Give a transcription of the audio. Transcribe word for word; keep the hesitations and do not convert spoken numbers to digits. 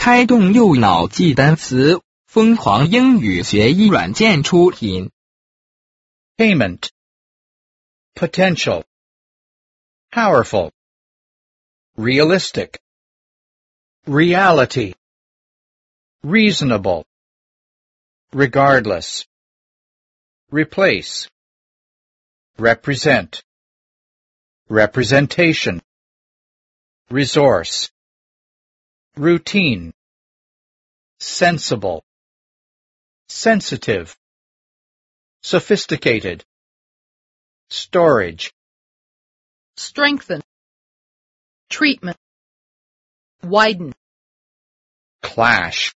开动右脑记单词，疯狂英语学习软件出品。 Payment. Potential. Powerful. Realistic. Reality. Reasonable. Regardless. Replace. Represent. Representation. Resource. Routine. Sensible. Sensitive. Sophisticated. Storage. Strengthen. Treatment. Widen. Clash.